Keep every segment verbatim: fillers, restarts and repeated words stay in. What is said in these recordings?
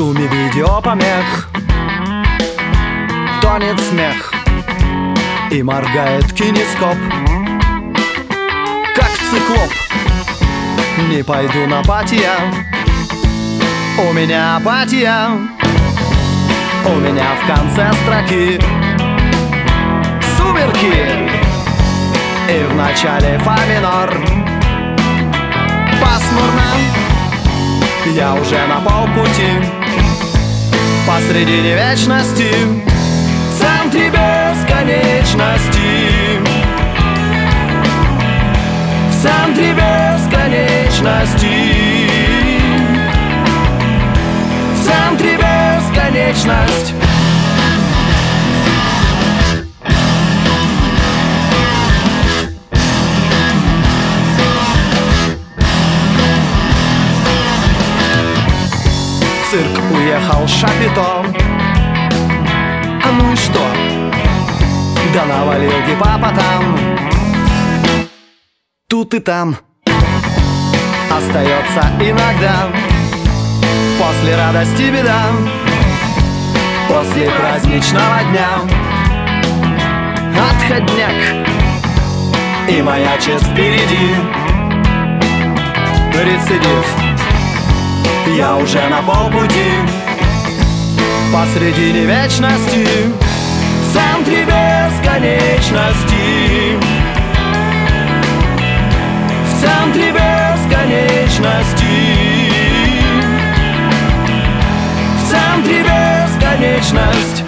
шуме видеопомех тонет смех и моргает кинескоп, как циклоп. Не пойду на пати, у меня апатия. У меня в конце строки сумерки и в начале фа минор. Пасмурно, я уже на полпути, посредине вечности, в центре бесконечности, в центре бесконечности, в центре бесконечность. В цирк уехал Шапито. А ну и что? Да навалил гипопотам. Тут и там остается иногда после радости беда, после праздничного дня отходняк и маячит впереди рецидив. Я уже на полпути, посредине вечности, в центре бесконечности, в центре бесконечности, в центре бесконечность.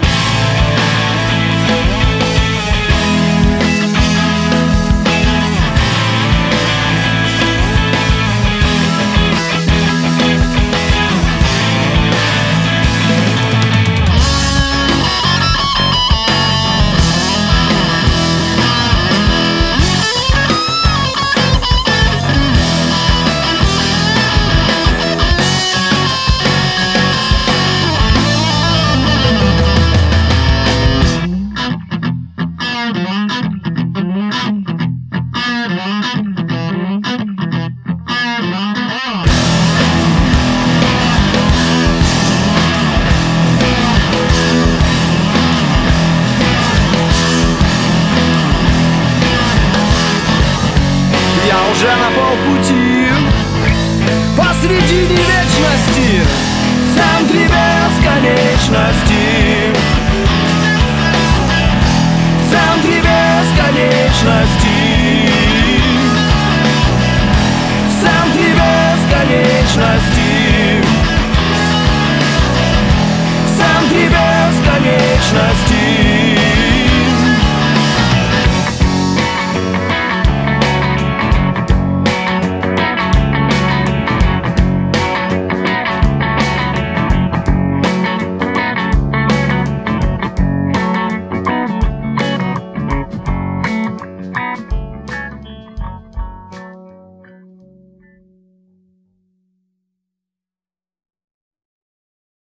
Я уже на полпути, посредине вечности, в центре бесконечности, в центре бесконечности, в центре бесконечности.